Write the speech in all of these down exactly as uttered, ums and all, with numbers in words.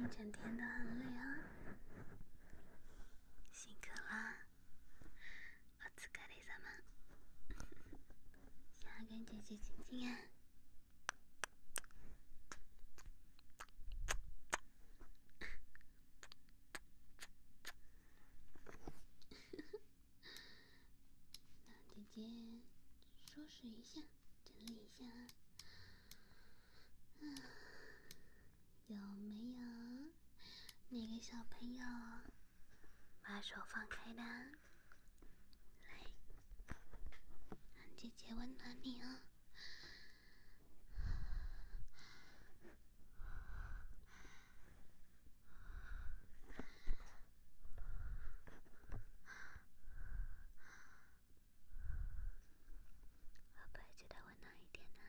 整天都很累啊，辛苦啦！お疲れ様。想要跟姐姐亲亲啊？让姐姐收拾一下，整理一下。嗯，有没有哪个小朋友把手放开的？来，让姐姐温暖你哦。会不会觉得温暖一点呢？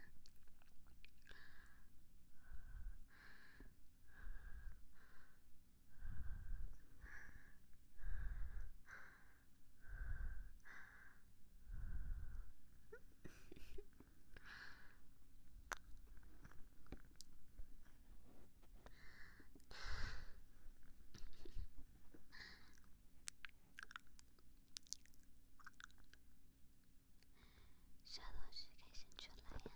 小东西可以伸出来呀。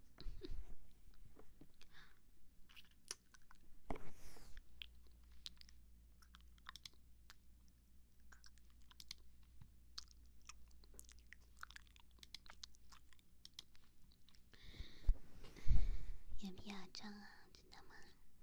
眼皮好胀啊，知道吗？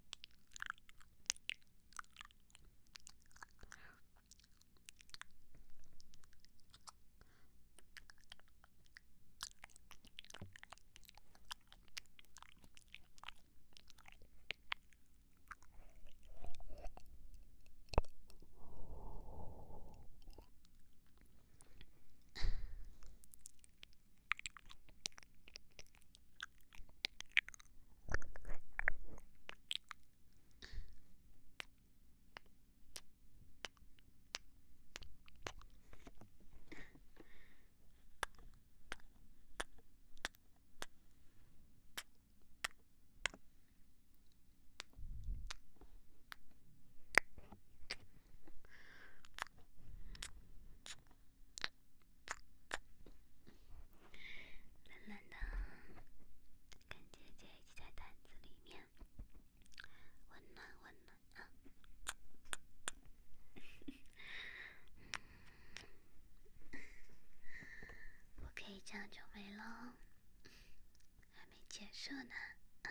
冷冷的，跟姐姐一起在毯子里面，温暖温暖啊！不可以这样就没了，还没结束呢。啊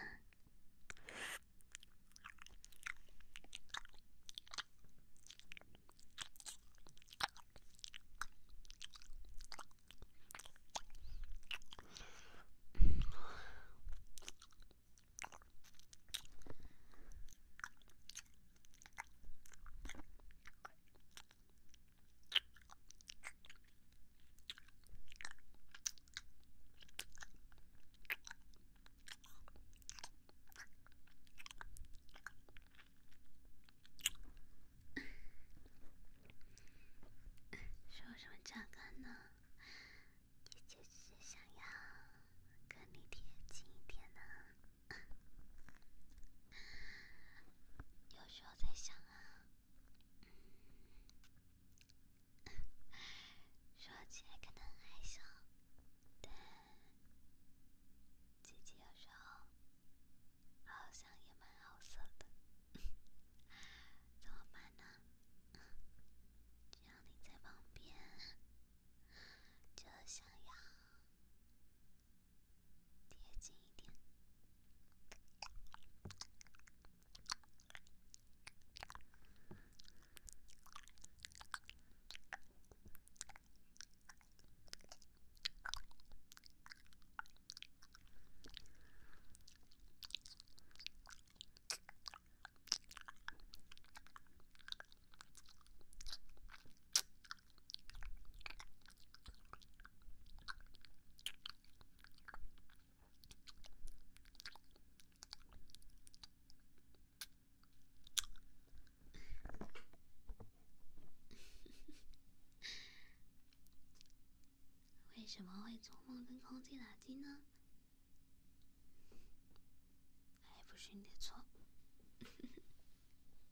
说什么这个呢？也就是想要跟你贴近一点呢。有时候在想啊，说起来可能很害羞，但姐姐有时候好像也蛮好色的，怎么办呢？只要你在旁边，就想要贴近一点。为什么会做梦跟空气打击呢？还不是你的错。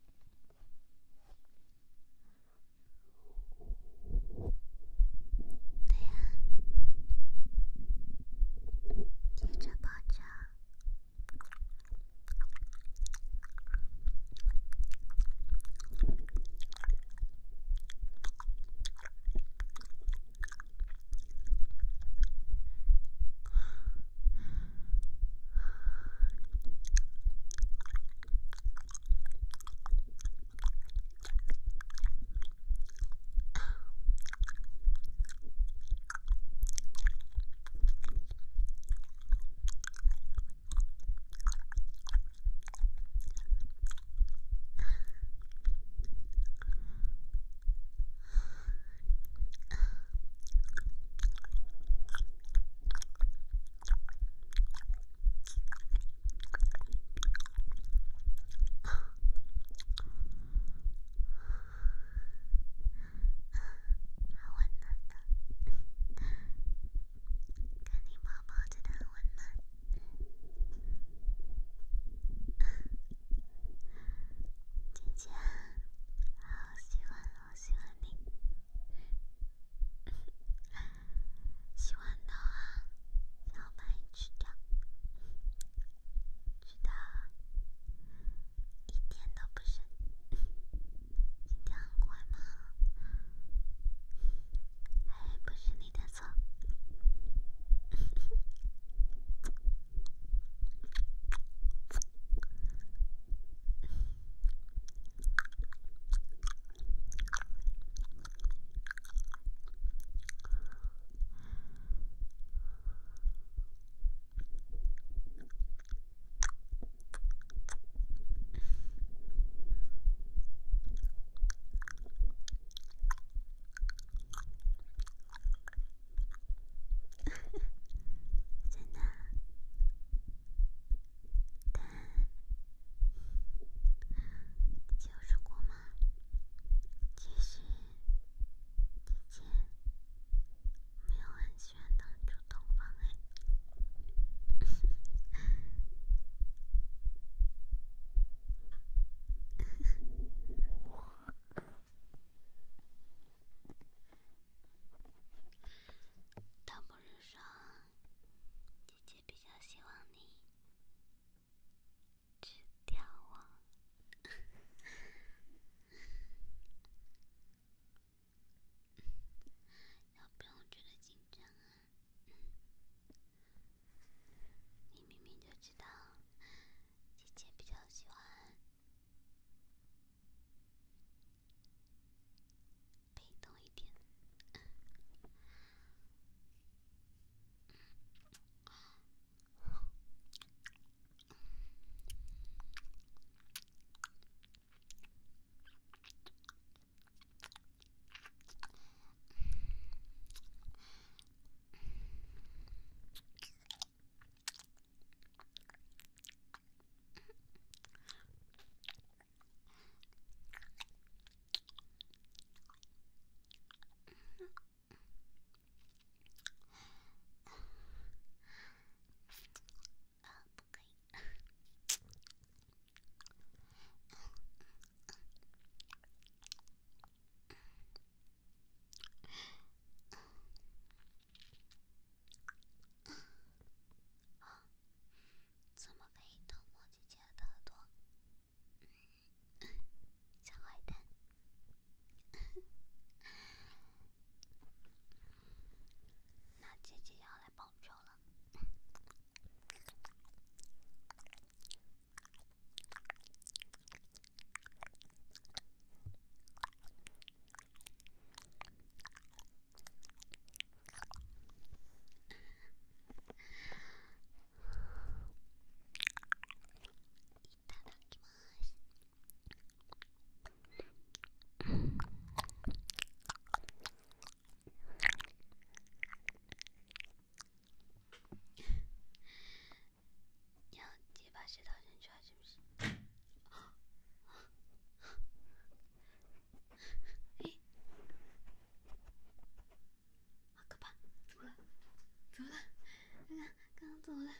怎么了？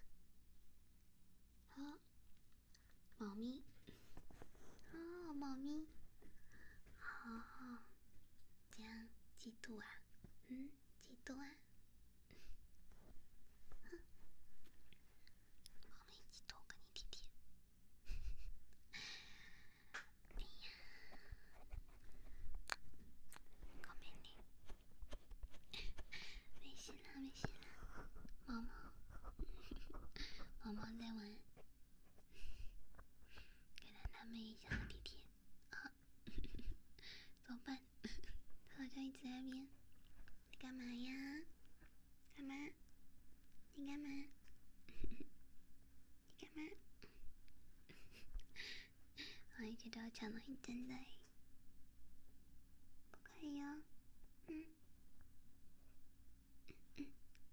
好，猫咪，哦，猫咪，好好，这样几度啊？嗯，几度啊？哼，猫咪几度？跟你贴贴。哎呀，狗妹妹，没事啦，没事啦，毛毛，毛毛在玩，给它拿妹一下贴贴啊。怎么办？它好像一直在那边。你干嘛呀？干嘛？你干嘛？你干嘛？我一直都要抢到你真的，不可以哦。嗯嗯，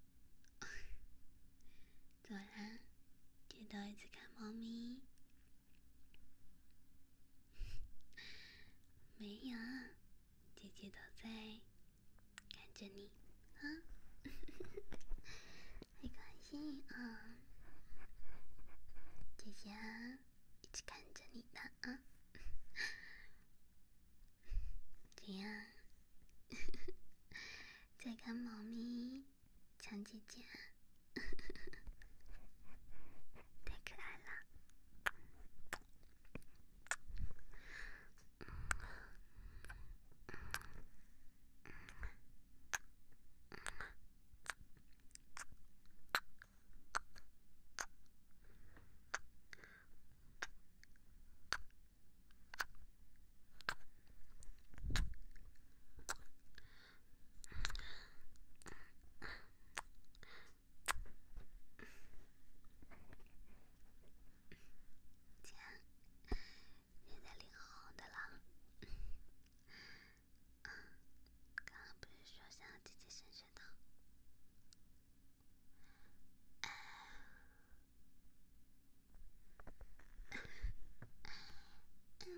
怎么啦？姐都一直看猫咪。没有，姐姐都在看着你啊，没关系啊，姐姐啊，一直看着你的啊，这样在看猫咪抢姐姐，太可爱了。这样现在脸红红的了。刚刚不是说想要姐姐伸舌头？嗯。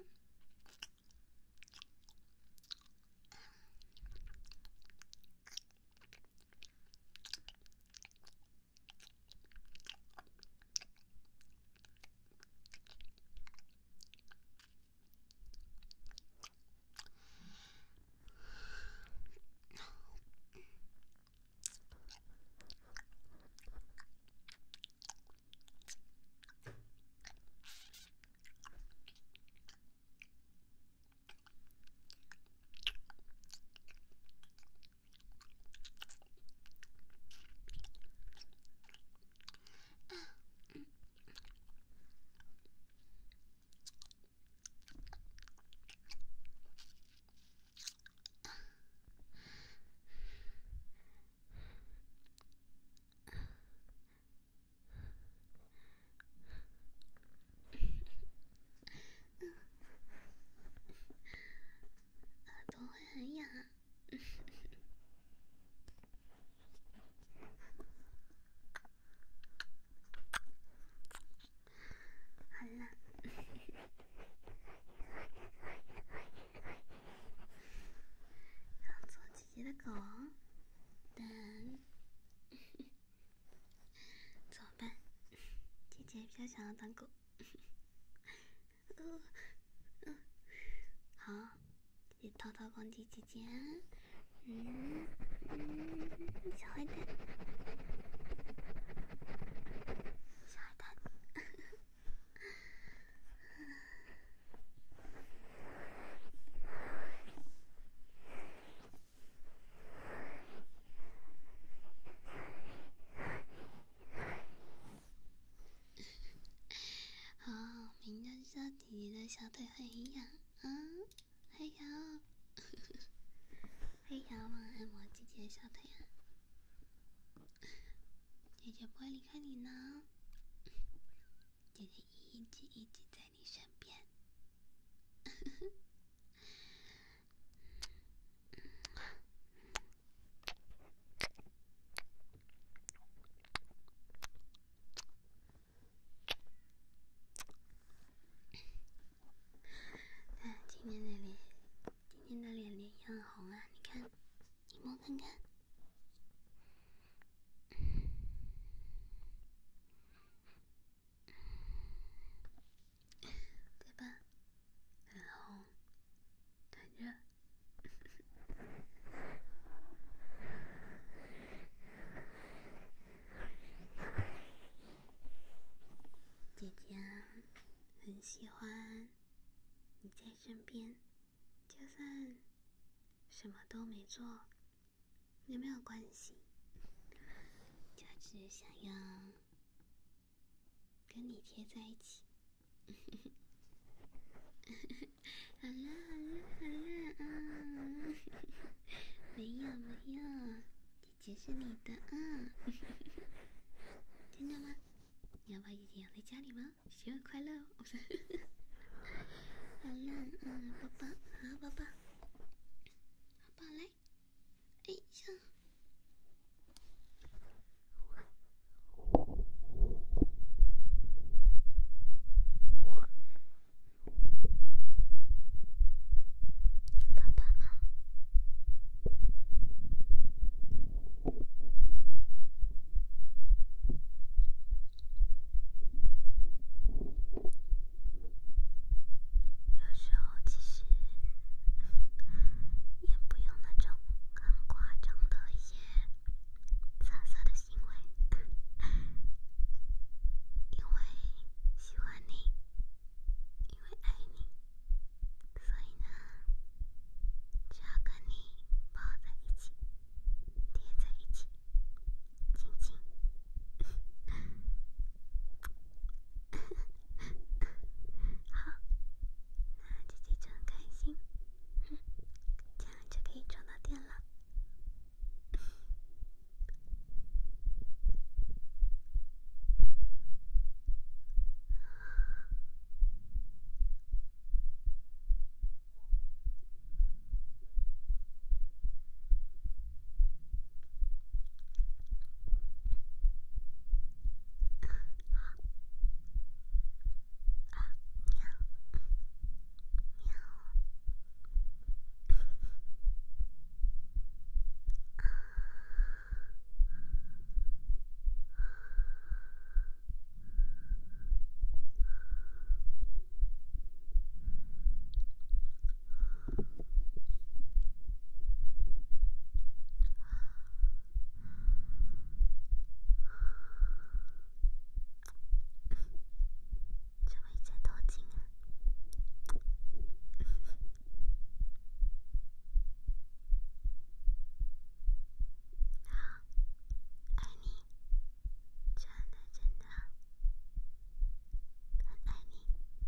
耳朵会很痒。好了，要做姐姐的狗，但怎么办？姐姐比较想要当狗。呃呃，好，也偷偷攻击姐姐。嗯嗯，小坏蛋，小坏蛋。好，明天说姐姐的小腿很痒啊，还有，还有吗？按摩姐姐的小腿啊，姐姐不会离开你呢，姐姐一直一直在你身边。看今天的脸，今天的脸脸也很红啊，你看，你摸看看。 身边，就算什么都没做也没有关系，就只是想要跟你贴在一起。好啦好啦好啦啊！没有没有，姐姐是你的啊！真的吗？你要把姐姐养在家里吗？生日快乐哦！好啦，嗯，宝宝，好宝宝，宝宝来，哎呀！爸爸啊，有时候其实也不用那种很夸张的一些洒洒的行为，因为喜欢你，因为爱你，所以呢，只要跟你抱在一起，贴在一起，亲亲。好，那姐姐就很开心，嗯，这样就可以充到电了。啊，喵，喵。怎么一直在偷亲啊？好，爱你，真的真的很爱你。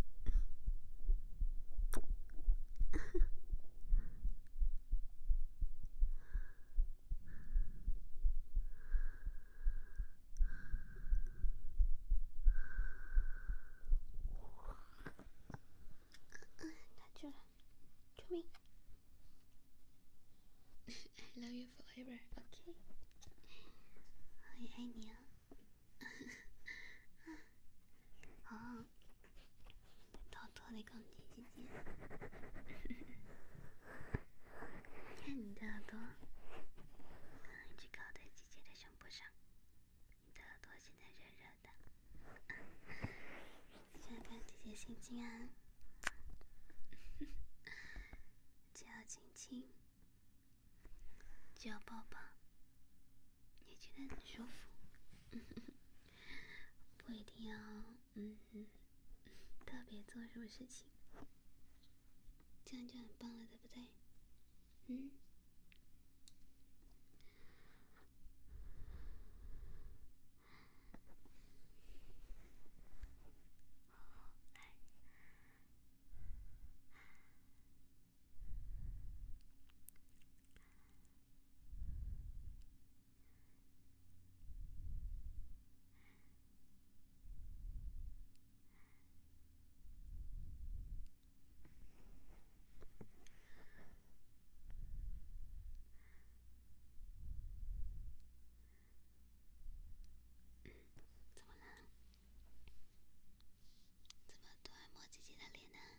嗯，打住了，救命！I love you forever. OK， 我也爱你啊。哦，偷偷的攻击姐姐。看你的耳朵，一直靠在姐姐的胸部上。你的耳朵现在热热的，想要看姐姐心情啊？只要亲亲，只要抱抱，也觉得很舒服。不一定要嗯特别做什么事情，这样就很棒了，对不对？嗯。怎么了？怎么突然摸姐姐的脸呢？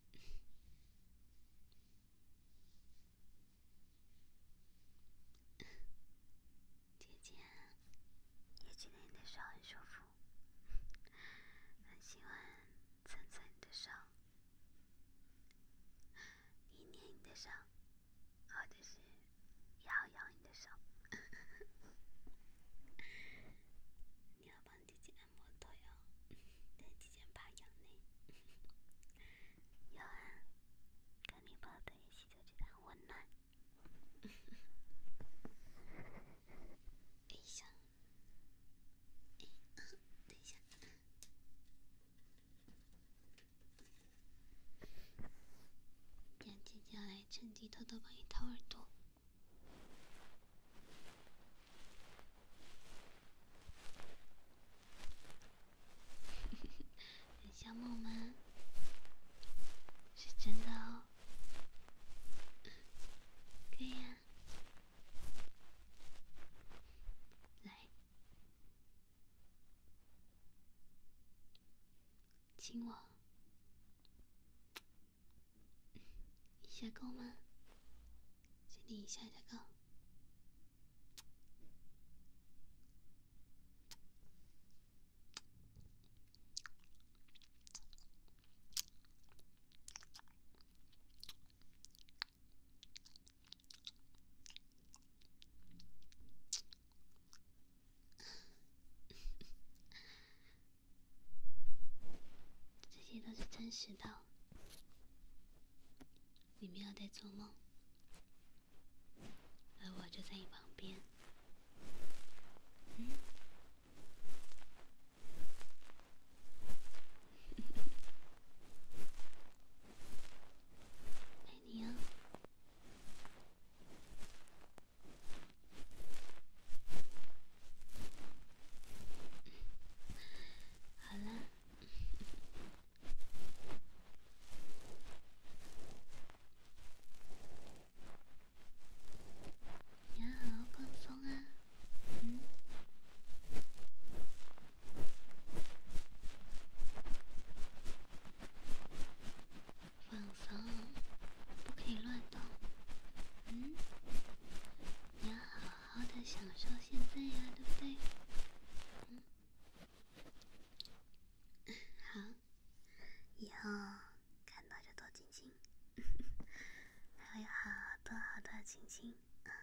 姐姐也觉得你的手很舒服，很喜欢蹭蹭你的手，捏捏你的手，或者是摇摇你的手。你要帮姐姐按摩头哟，但姐姐怕痒呢。有啊， 亲我，一下够吗？亲你一下就够。这些都是真实的，你没有在做梦，而我就在你旁边。嗯，爱你哦。好了。你要好好放松啊，嗯，放松，不可以乱动，嗯，你要好好的享受现在呀，对不对？嗯，好，以后看到就多亲亲，还会好多好多亲亲。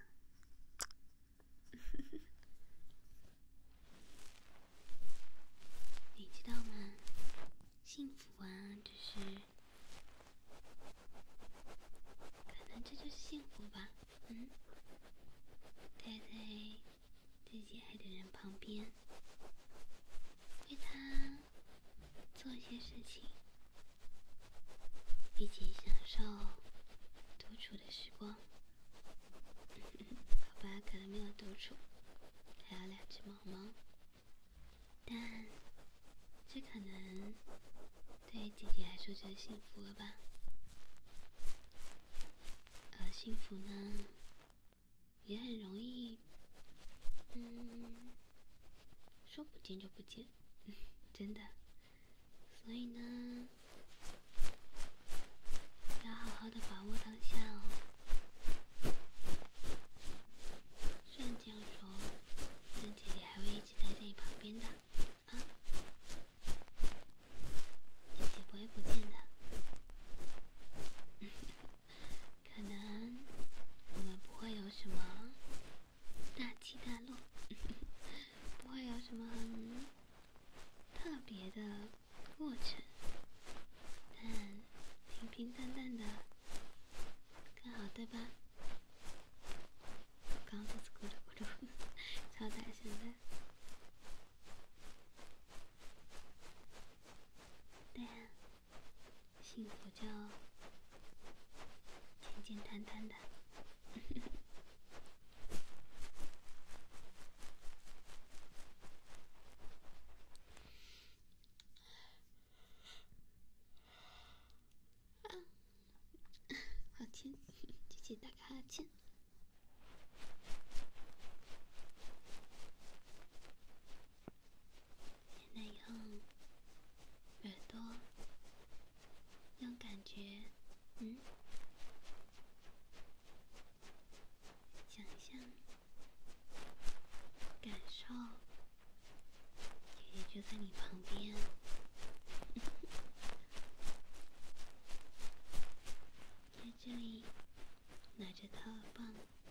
你知道吗？幸福啊，就是可能这就是幸福吧。嗯，待在自己爱的人旁边，为他做一些事情，一起享受独处的时光。好吧，可能没有独处，还有两只猫猫，但这可能对于姐姐来说就是幸福了吧。而幸福呢，也很容易，嗯，说不见就不见，真的。所以呢，要好好的把握当下哦。虽然这样说，但姐姐还会一直待在你旁边的，啊，姐姐不会不见的。可能我们不会有什么大起大落，不会有什么很特别的过程，但平平淡淡的更好，对吧？刚刚都是咕噜咕噜，超大声的。对啊，幸福就简简单单的。好听，姐姐打个哈欠。现在用耳朵，用感觉，嗯，想象，感受，姐姐就在你旁边。在这里拿着掏耳棒，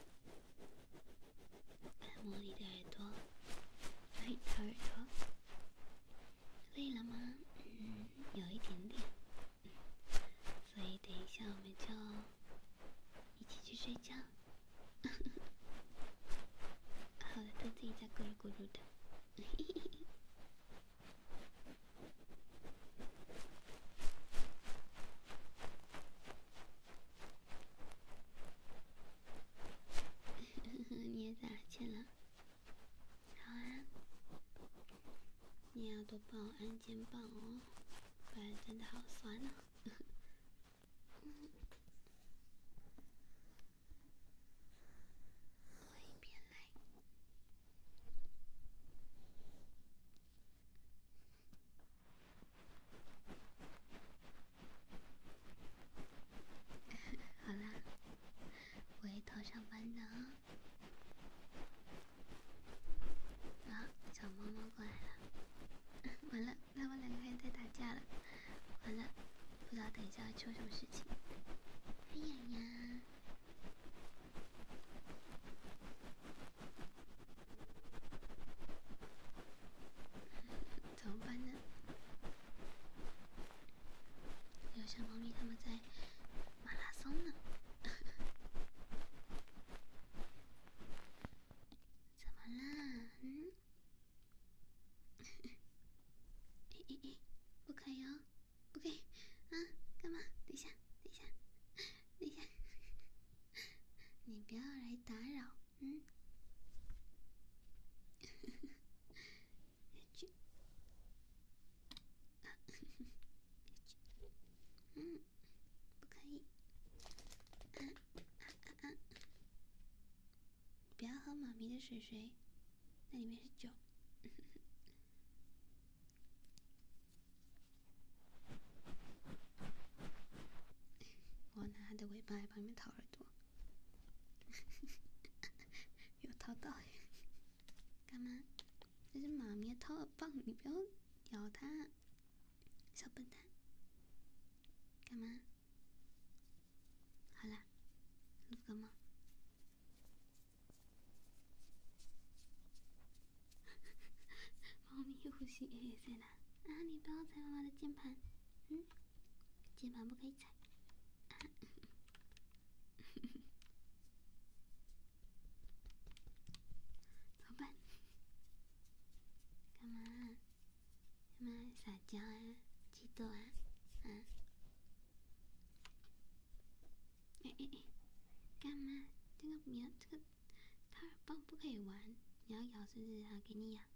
按摩你的耳朵，哎，掏耳朵，累了吗？嗯，有一点点。所以等一下我们就一起去睡觉。好了，都自己在咕噜咕噜的。你也打欠了。好啊，你要多帮我按肩膀哦，不然真的好酸哦。我一边来。 出什么事情？哎呀呀！怎么办呢？有小猫咪他们在马拉松呢。怎么啦？嗯？哎哎哎，不可以哦，不可以啊！干嘛？等一下，等一下，等一下，你不要来打扰，嗯？去，啊，去，嗯，不可以，啊啊啊啊！不要喝妈咪的水水，那里面是酒。我拿它的尾巴来帮你们掏耳朵，有掏到耶！干嘛？这是妈咪的掏耳棒，你不要咬它，小笨蛋！干嘛？好啦，录个吗？猫咪呼吸 A S M R 啊！你不要踩妈妈的键盘，嗯，键盘不可以踩。啊、怎么办？干嘛？干嘛撒娇啊？嫉妒啊？啊？哎哎哎！干嘛？这个苗，这个掏耳棒不可以玩，你要咬是不是？好，给你咬。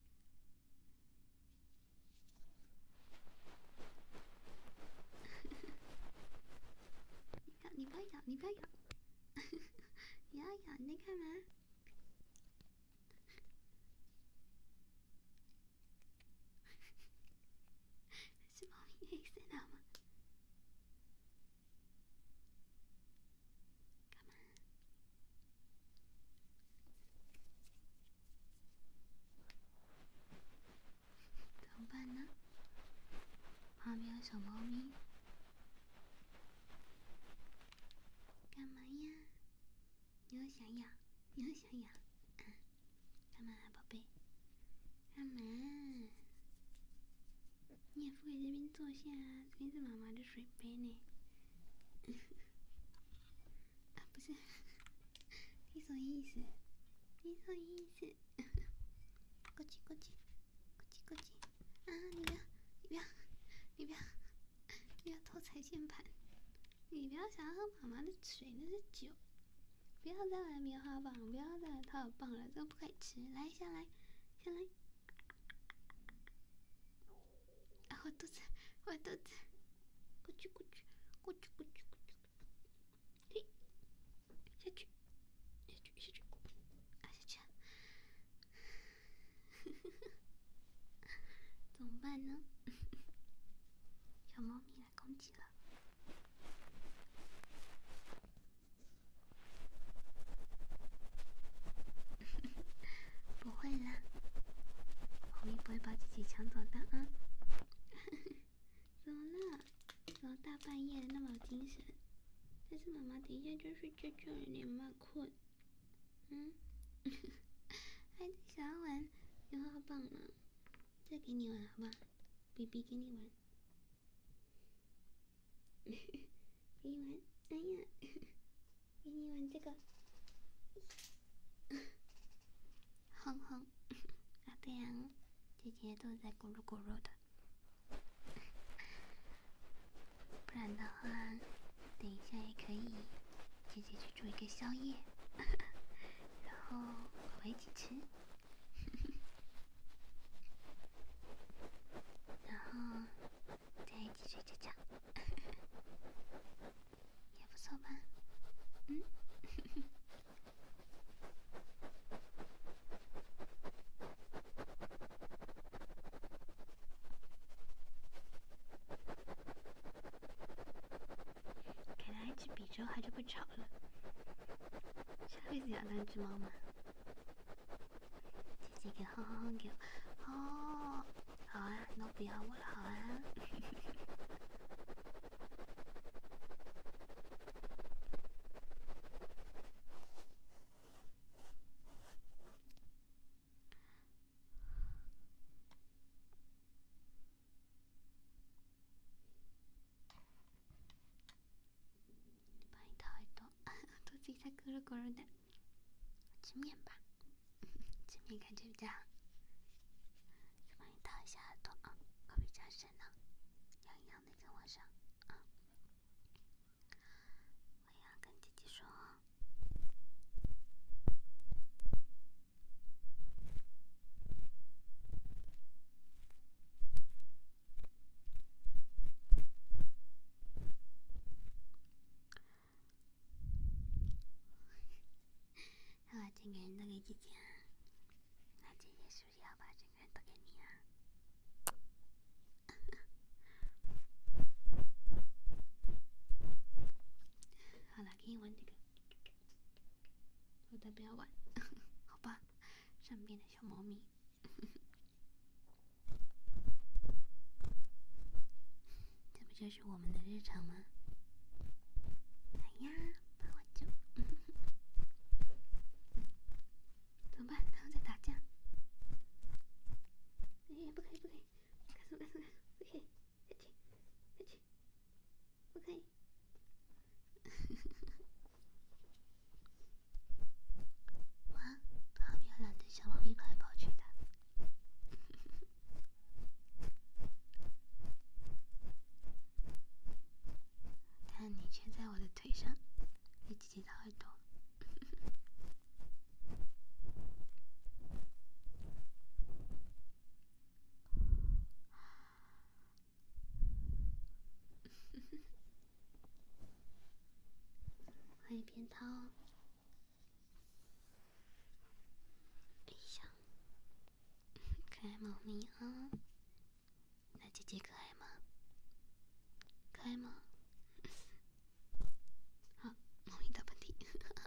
你不要咬，你不要咬，你要咬，你在干嘛？是猫咪 A S M R 吗？干嘛？怎么办呢？旁边有小猫咪，干嘛呀？你又想咬，你又想咬，啊？干嘛啊，宝贝？干嘛？你也不可以这边坐下啊，这边是妈妈的水杯呢。啊，不是，你什么意思？你什么意思？过去过去，过去过去！啊，你不要，你不要，你不要，不要偷踩键盘！你不要想要喝妈妈的水，那是酒。不要再玩棉花棒，不要再玩掏耳棒了，这个不可以吃。来，下来，下来。啊，我肚子，我肚子，过去过去，过去过去过去，嘿，下去，下去下去，啊下去，怎么办呢？小猫咪来攻击了。不会啦，猫咪不会把姐姐抢走的啊！怎么了？怎么大半夜的那么有精神？但是妈妈等一下就睡觉觉了，有点慢困。嗯，还想要玩棉花棒吗？再给你玩好不好 ？B B 给你玩，给你玩，哎呀，给你玩这个，哼哼，啊对呀、啊，姐姐都在咕噜咕噜的，不然的话，等一下也可以，姐姐去做一个宵夜，然后我们一起吃。然后再一起睡觉觉，也不错吧？嗯，给它一支笔之后，它就不吵了。下辈子养那只猫吗？姐姐给哼哼哼给我，哦，好啊，你都不要我了，好啊。 在咕噜咕噜的。吃面吧，吃面感觉比较好。再帮你套一下耳朵啊，会比较深呢。痒痒的跟我说啊，我要跟姐姐说。要把整个人都给姐姐啊？那姐姐是不是要把整个人都给你啊？好了，给你玩这个，我才不要玩，好吧？善变的小猫咪，这不就是我们的日常吗？来呀，帮我救！怎么办？他们在打架。哎，不可以，不可以！开始，开始，开始，不可以！下去，下去，不可以！哇，好漂亮的小猫咪跑来跑去的。但你却在我的腿上，给姐姐掏耳朵。我一边掏，哎呀，可爱猫咪啊！那姐姐可爱吗？可爱吗？好，猫咪打喷嚏。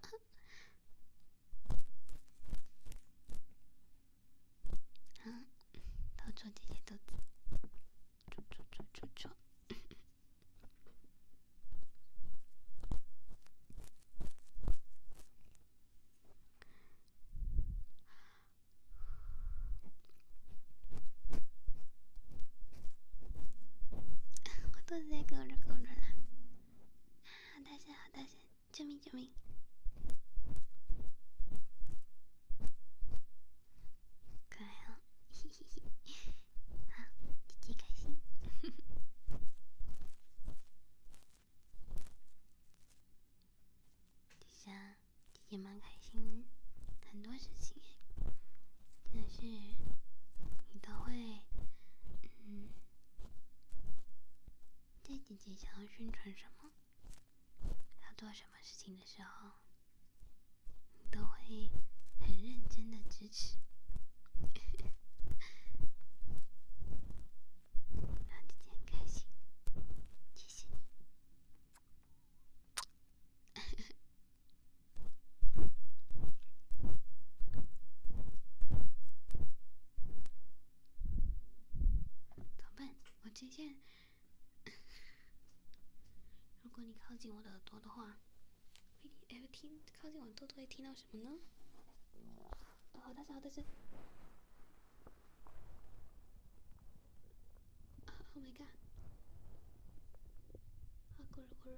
啊，掏戳姐姐肚子，戳戳戳戳戳。我肚子在咕噜咕噜了，好大声，好大声！救命，救命！可爱哦，嘿嘿嘿！好，姐姐开心。其实啊，姐姐蛮开心，很多事情哎，真的是你都会，嗯，在姐姐想要宣传什么，要做什么事情的时候，你都会很认真的支持，让姐姐很开心。谢谢你。怎么办？我这件，如果你靠近我的耳朵的话，会哎听靠近我耳朵会听到什么呢？哦，好大声，好大声！啊 ，Oh my god！ 啊，咕噜咕噜。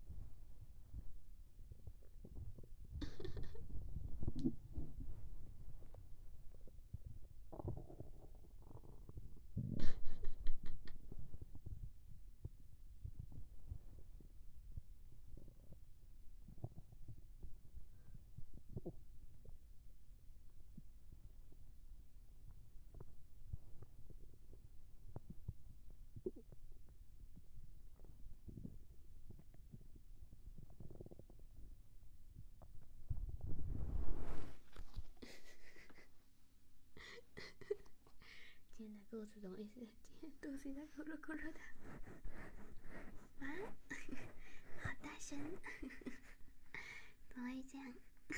今天的故事怎么回事？今天肚子在咕噜咕噜的。啊，好大声！怎么会这样？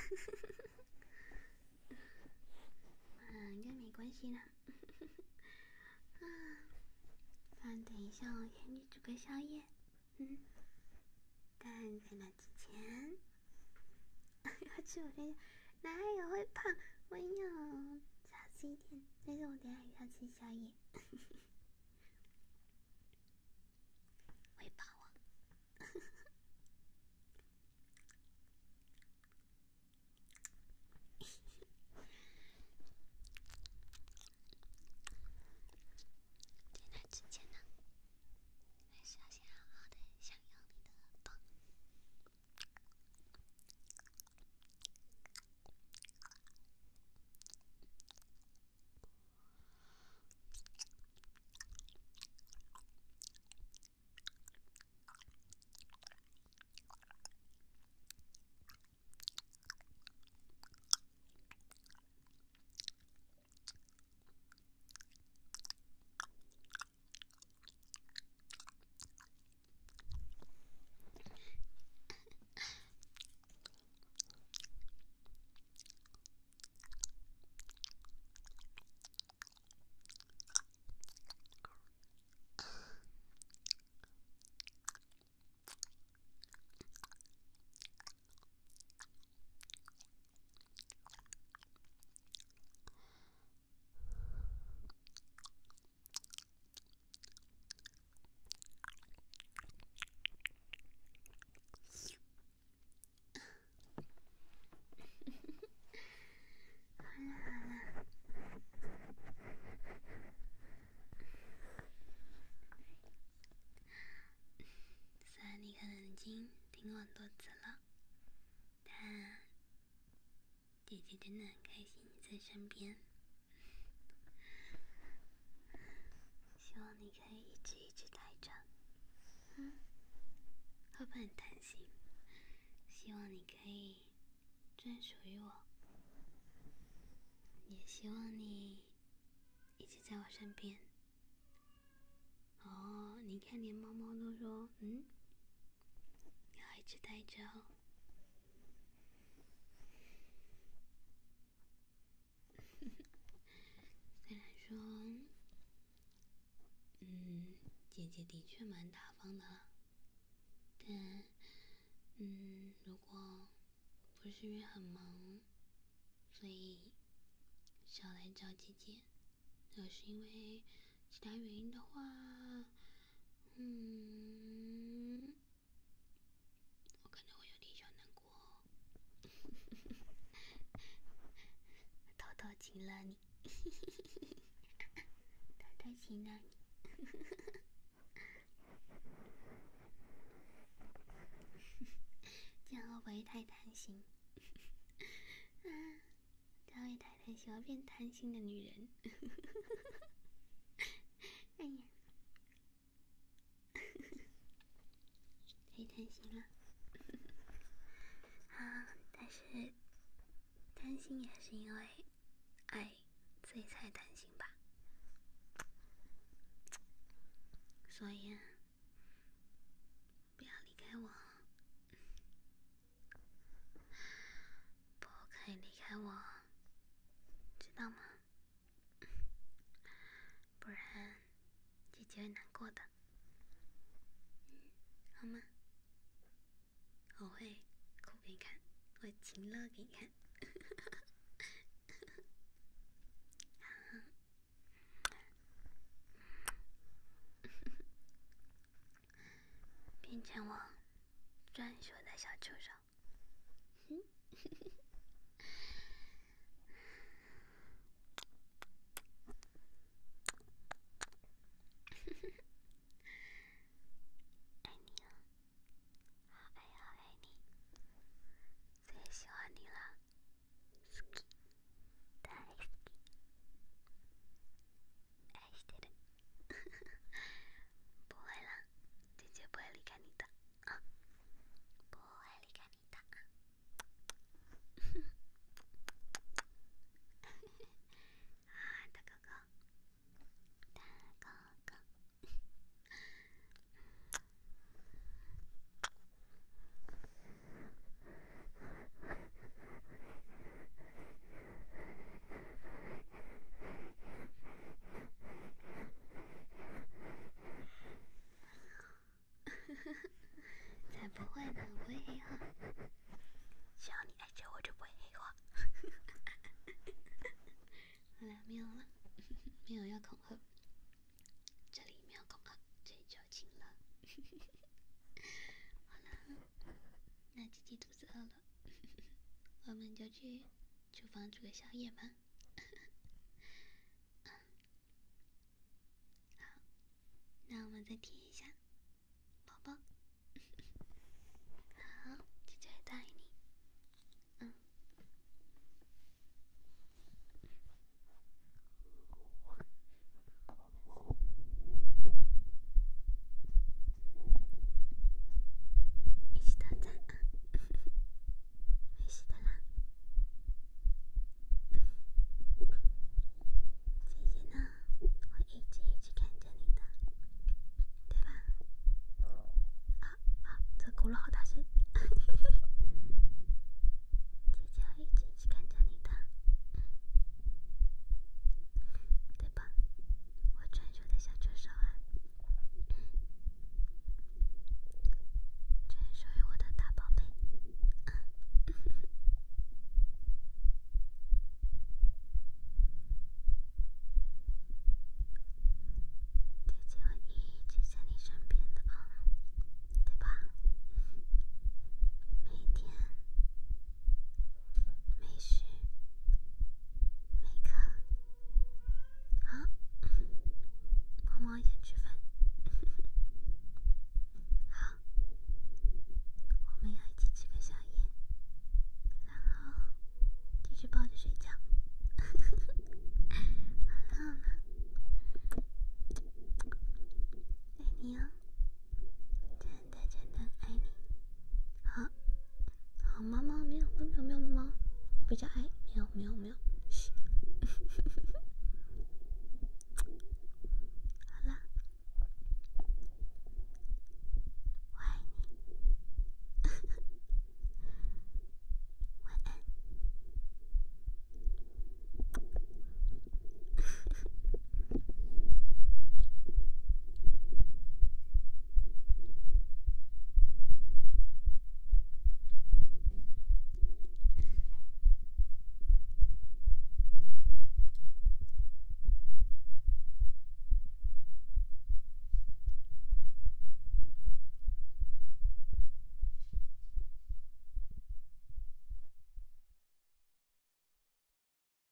啊，应该没关系啦。啊，反正等一下我先去煮个宵夜。嗯，但在那之前，要吃我这哪有会胖？我有，少吃一点。但是我等下还要吃宵夜。喂饱我。 很多次了，但姐姐真的很开心你在身边。希望你可以一直一直待着，嗯，会不会很贪心？希望你可以专属于我，也希望你一直在我身边。哦，你看连猫猫都说，嗯，要一直待着哦。虽然说，嗯，姐姐的确蛮大方的啦，但，嗯，如果不是因为很忙，所以少来找姐姐，而是因为其他原因的话，嗯，我可能会有点小难过哦。偷偷亲了你，偷偷亲了你。这样会不会太贪心？啊，这样会太贪心，我要变贪心的女人。哎呀，太贪心了。啊，但是贪心也是因为爱，所以才贪心吧。所以啊，不要离开我，不可以离开我，知道吗？不然姐姐会难过的，好吗？我会哭给你看，我会情乐给你看。变成我专属的小助手。嗯爱你啊，好爱好爱你，最喜欢你了，太爱してる。不会啦，姐姐不会离开你的啊，不会离开你的啊。啊，大哥哥，大哥哥。才不会呢，我不会黑化。只要你爱着我，就不会黑化。好了，没有了，没有要恐吓，这里没有恐吓，这里只有亲了。好了，那姐姐肚子饿了，我们就去厨房煮个宵夜吧。好，那我们再贴一下，宝宝。好，姐姐会答应你。嗯。一起到家啊，没事的啦。姐姐呢，会一直一直看着你的，对你哦，真的真的爱你。好，好，猫猫没有没有没有猫猫，我比较爱，没有没有没有，嘘。